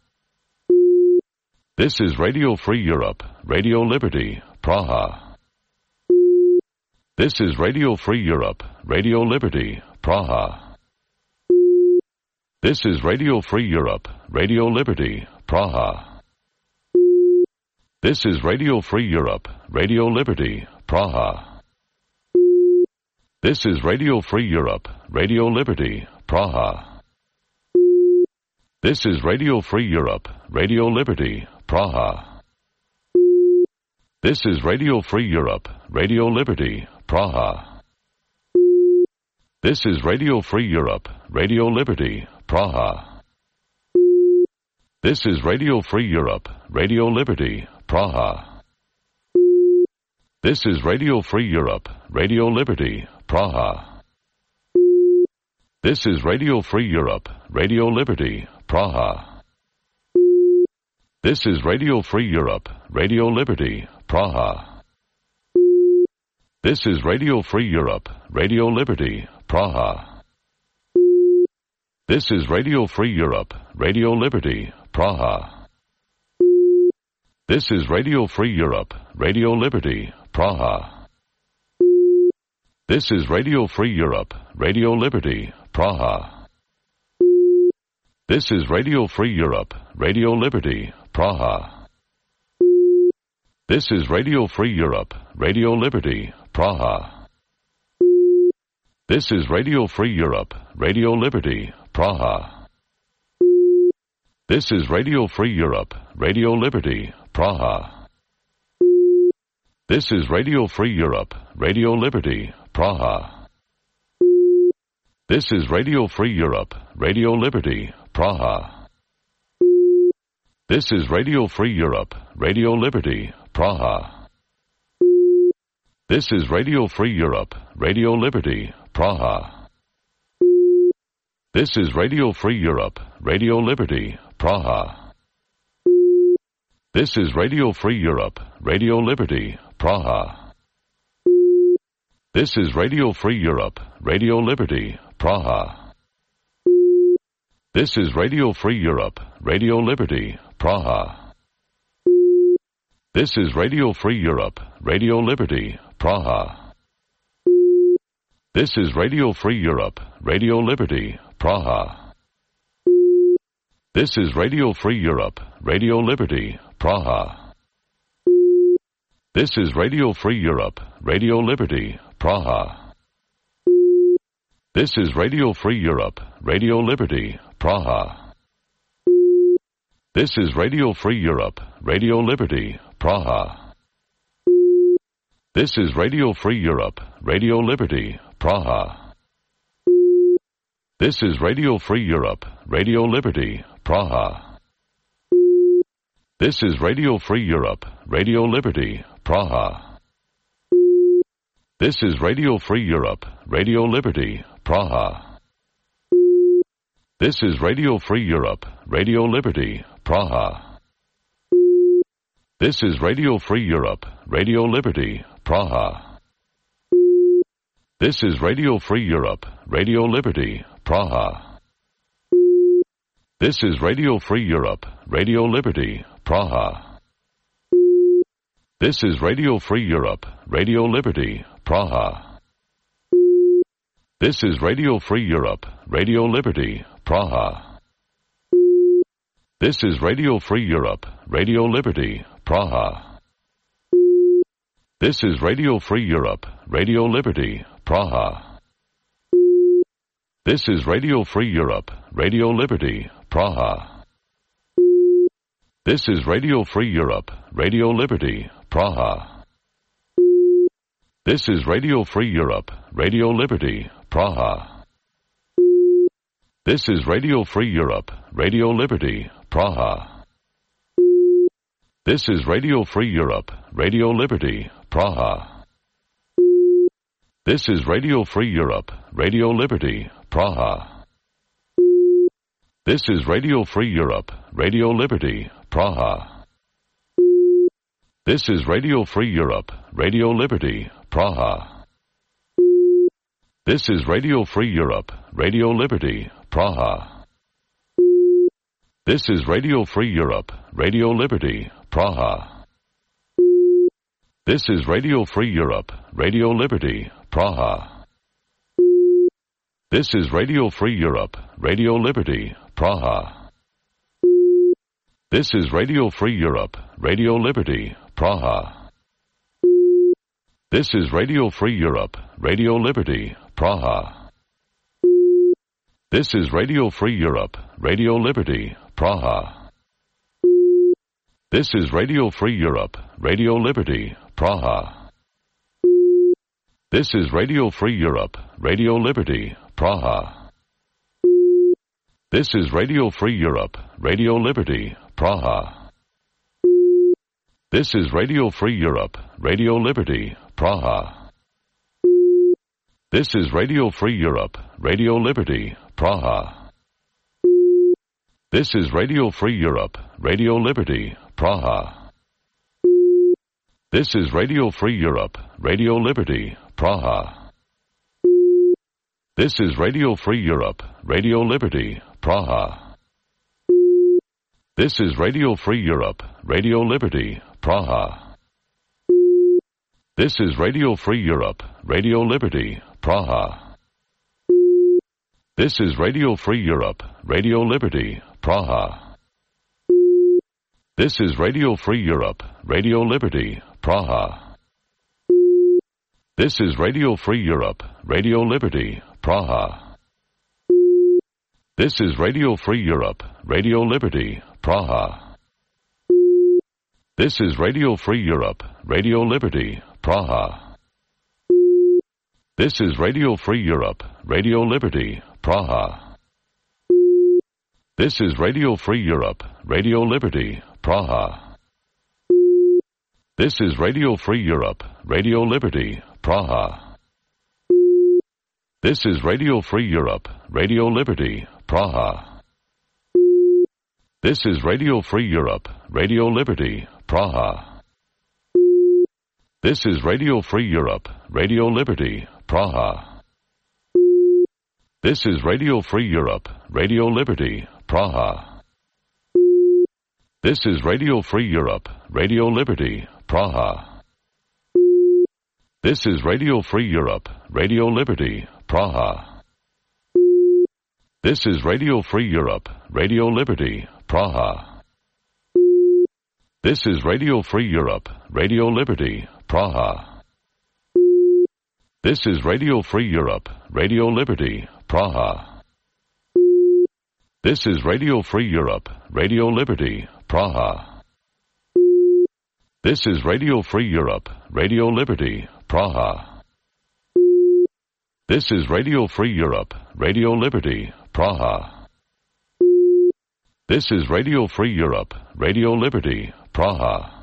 This is Radio Free Europe, Radio Liberty, Praha. This is Radio Free Europe, Radio Liberty, Praha. This is Radio Free Europe, Radio Liberty, Praha. This is Radio Free Europe, Radio Liberty, Praha. This is Radio Free Europe, Radio Liberty, Praha. This is Radio Free Europe, Radio Liberty, Praha. This is Radio Free Europe, Radio Liberty, Praha. This is Radio Free Europe, Radio Liberty, Praha. This is Radio Free Europe, Radio Liberty, Praha. This is Radio Free Europe, Radio Liberty, Praha. This is Radio Free Europe, Radio Liberty, Praha. This is Radio Free Europe, Radio Liberty, Praha. This is Radio Free Europe, Radio Liberty, Praha. This is Radio Free Europe, Radio Liberty, Praha. This is Radio Free Europe, Radio Liberty, Praha. This is Radio Free Europe, Radio Liberty, Praha. This is Radio Free Europe, Radio Liberty, Praha. This is Radio Free Europe, Radio Liberty, Praha. This is Radio Free Europe, Radio Liberty, Praha. This is Radio Free Europe, Radio Liberty, Praha. This is Radio Free Europe, Radio Liberty, Praha. This is Radio Free Europe, Radio Liberty, Praha. This is Radio Free Europe, Radio Liberty, Praha. This is Radio Free Europe, Radio Liberty, Praha. This is Radio Free Europe, Radio Liberty, Praha. This is Radio Free Europe, Radio Liberty, Praha. This is Radio Free Europe, Radio Liberty, Praha. This is Radio Free Europe, Radio Liberty, Praha. This is Radio Free Europe, Radio Liberty, Praha. This is Radio Free Europe, Radio Liberty, Praha. This is Radio Free Europe, Radio Liberty, Praha. This is Radio Free Europe, Radio Liberty, Praha. This is Radio Free Europe, Radio Liberty, Praha. This is Radio Free Europe, Radio Liberty, Praha. This is Radio Free Europe, Radio Liberty, Praha. This is Radio Free Europe, Radio Liberty, Praha. This is Radio Free Europe, Radio Liberty, Praha. This is Radio Free Europe, Radio Liberty, Praha. This is Radio Free Europe, Radio Liberty, Praha. This is Radio Free Europe, Radio Liberty, Praha. This is Radio Free Europe, Radio Liberty, Praha. This is Radio Free Europe, Radio Liberty, Praha. This is Radio Free Europe, Radio Liberty, Praha. This is Radio Free Europe, Radio Liberty, Praha. This is Radio Free Europe, Radio Liberty, Praha. This is Radio Free Europe, Radio Liberty, Praha. This is Radio Free Europe, Radio Liberty, Praha. This is Radio Free Europe, Radio Liberty, Praha. This is Radio Free Europe, Radio Liberty, Praha. This is Radio Free Europe, Radio Liberty, Praha. This is Radio Free Europe, Radio Liberty, Praha. This is Radio Free Europe, Radio Liberty, Praha. This is Radio Free Europe, Radio Liberty, Praha. This is Radio Free Europe, Radio Liberty, Praha. This is Radio Free Europe, Radio Liberty, Praha. This is Radio Free Europe, Radio Liberty, Praha. This is Radio Free Europe, Radio Liberty, Praha. This is Radio Free Europe, Radio Liberty, Praha. This is Radio Free Europe, Radio Liberty, Praha. This is Radio Free Europe, Radio Liberty, Praha. This is Radio Free Europe, Radio Liberty, Praha. This is Radio Free Europe, Radio Liberty, Praha. This is Radio Free Europe, Radio Liberty, Praha. This is Radio Free Europe, Radio Liberty, Praha. This is Radio Free Europe, Radio Liberty, Praha. This is Radio Free Europe, Radio Liberty, Praha. This is Radio Free Europe, Radio Liberty, Praha. This is Radio Free Europe, Radio Liberty, Praha. This is Radio Free Europe, Radio Liberty, Praha. This is Radio Free Europe, Radio Liberty, Praha. This is Radio Free Europe, Radio Liberty, Praha. This is Radio Free Europe, Radio Liberty, Praha. This is Radio Free Europe, Radio Liberty, Praha. This is Radio Free Europe, Radio Liberty, Praha. This is Radio Free Europe, Radio Liberty, Praha. This is Radio Free Europe, Radio Liberty, Praha. This is Radio Free Europe, Radio Liberty, Praha. This is Radio Free Europe, Radio Liberty, Praha. This is Radio Free Europe, Radio Liberty, Praha. This is Radio Free Europe, Radio Liberty, Praha. This is Radio Free Europe, Radio Liberty, Praha. This is Radio Free Europe, Radio Liberty, Praha. This is Radio Free Europe, Radio Liberty, Praha. This is Radio Free Europe, Radio Liberty, Praha. This is Radio Free Europe, Radio Liberty, Praha. This is Radio Free Europe, Radio Liberty, Praha. This is Radio Free Europe, Radio Liberty, Praha. This is Radio Free Europe, Radio Liberty, Praha. This is Radio Free Europe, Radio Liberty, Praha. This is Radio Free Europe, Radio Liberty, Praha. This is Radio Free Europe, Radio Liberty, Praha. This is Radio Free Europe, Radio Liberty, Praha.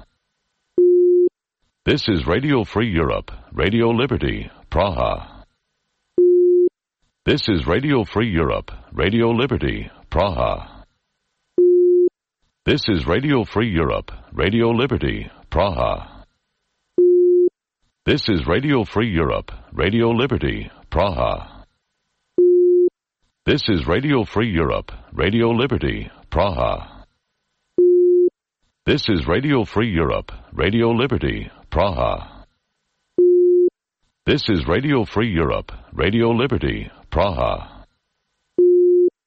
This is Radio Free Europe, Radio Liberty, Praha. This is Radio Free Europe, Radio Liberty, Praha. This is Radio Free Europe, Radio Liberty, Praha. This is Radio Free Europe, Radio Liberty, Praha. This is Radio Free Europe, Radio Liberty, Praha. This is Radio Free Europe, Radio Liberty, Praha. This is Radio Free Europe, Radio Liberty, Praha.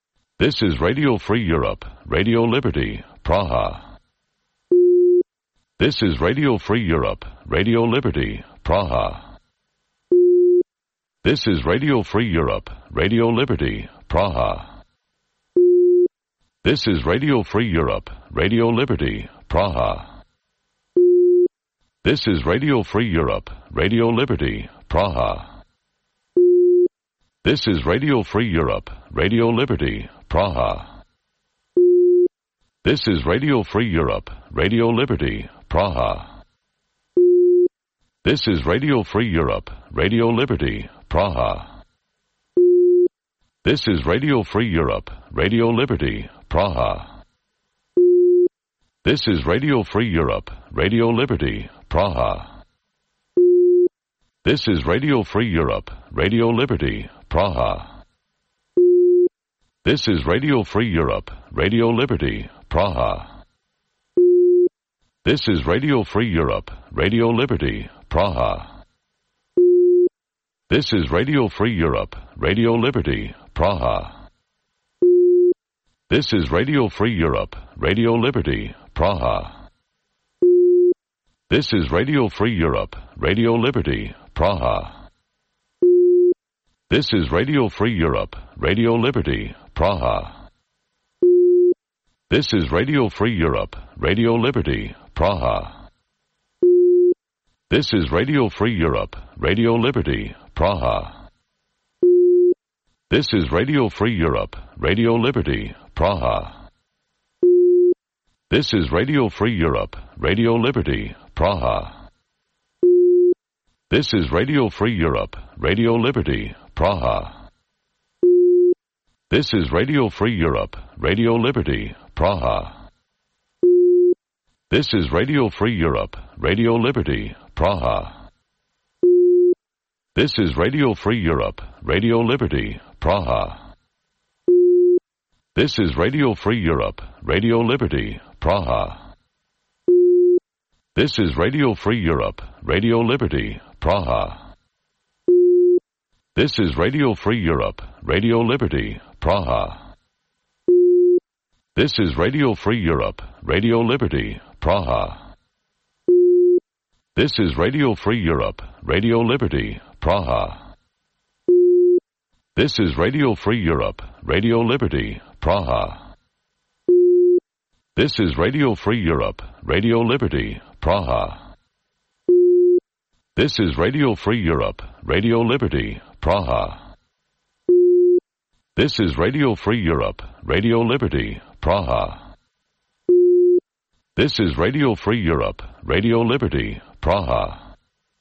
This is Radio Free Europe, Radio Liberty, Praha. This is Radio Free Europe, Radio Liberty, Praha. This is Radio Free Europe, Radio Liberty, Praha. This is Radio Free Europe, Radio Liberty, Praha. This is Radio Free Europe, Radio Liberty, Praha. This is Radio Free Europe, Radio Liberty, Praha. This is Radio Free Europe, Radio Liberty, Praha. This is Radio Free Europe, Radio Liberty, Praha. This is Radio Free Europe, Radio Liberty, Praha. This is Radio Free Europe, Radio Liberty, Praha. This is Radio Free Europe, Radio Liberty, Praha. This is Radio Free Europe, Radio Liberty, Praha. This is Radio Free Europe, Radio Liberty, Praha. This is Radio Free Europe, Radio Liberty, Praha. This is Radio Free Europe, Radio Liberty, Praha. This is Radio Free Europe, Radio Liberty, Praha. This is Radio Free Europe, Radio Liberty, Praha. This is Radio Free Europe, Radio Liberty, Praha. This is Radio Free Europe, Radio Liberty, Praha. This is Radio Free Europe, Radio Liberty, Praha. This is Radio Free Europe, Radio Liberty, Praha. This is Radio Free Europe, Radio Liberty, Praha. This is Radio Free Europe, Radio Liberty, Praha. This is Radio Free Europe, Radio Liberty, Praha. This is Radio Free Europe, Radio Liberty, Praha. This is Radio Free Europe, Radio Liberty, Praha. This is Radio Free Europe, Radio Liberty, Praha. This is Radio Free Europe, Radio Liberty, Praha. This is Radio Free Europe, Radio Liberty, Praha. This is Radio Free Europe, Radio Liberty, Praha. This is Radio Free Europe, Radio Liberty, Praha. This is Radio Free Europe, Radio Liberty, Praha. This is Radio Free Europe, Radio Liberty, Praha. This is Radio Free Europe, Radio Liberty, Praha. This is Radio Free Europe, Radio Liberty, Praha.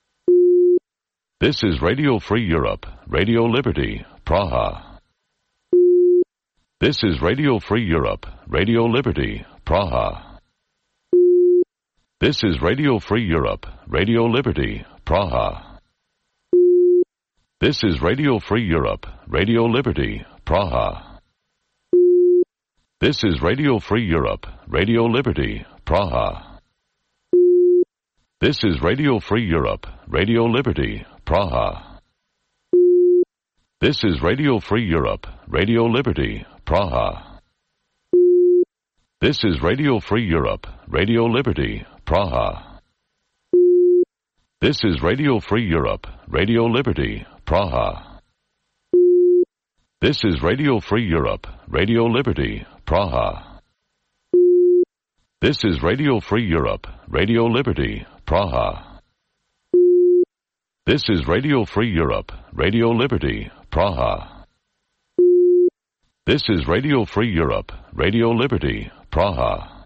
This is Radio Free Europe, Radio Liberty, Praha. This is Radio Free Europe, Radio Liberty, Praha. This is Radio Free Europe, Radio Liberty, Praha. This is Radio Free Europe, Radio Liberty, Praha. This is Radio Free Europe, Radio Liberty, Praha. This is Radio Free Europe, Radio Liberty, Praha. This is Radio Free Europe, Radio Liberty, Praha. This is Radio Free Europe, Radio Liberty, Praha. This is Radio Free Europe, Radio Liberty, Praha. This is Radio Free Europe, Radio Liberty, Praha. This is Radio Free Europe, Radio Liberty, Praha. This is Radio Free Europe, Radio Liberty, Praha. This is Radio Free Europe, Radio Liberty, Praha.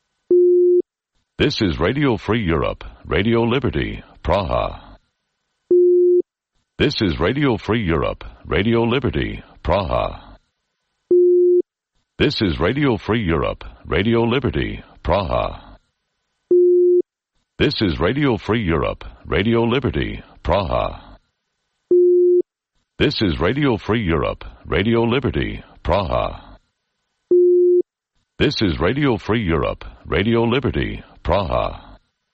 This is Radio Free Europe, Radio Liberty, Praha. This is Radio Free Europe, Radio Liberty, Praha. This is Radio Free Europe, Radio Liberty, Praha. This is Radio Free Europe, Radio Liberty, Praha. This is Radio Free Europe, Radio Liberty, Praha. This is Radio Free Europe, Radio Liberty, Praha.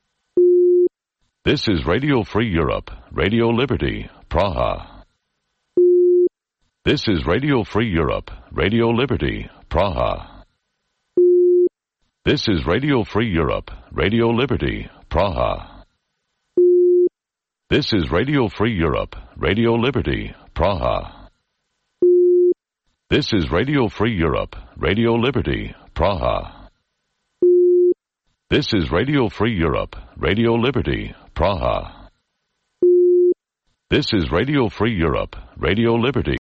This is Radio Free Europe, Radio Liberty, Praha. This is Radio Free Europe, Radio Liberty, Praha. This is Radio Free Europe, Radio Liberty, Praha. This is Radio Free Europe, Radio Liberty, Praha. This is Radio Free Europe, Radio Liberty, Praha. This is Radio Free Europe, Radio Liberty, Praha. This is Radio Free Europe, Radio Liberty.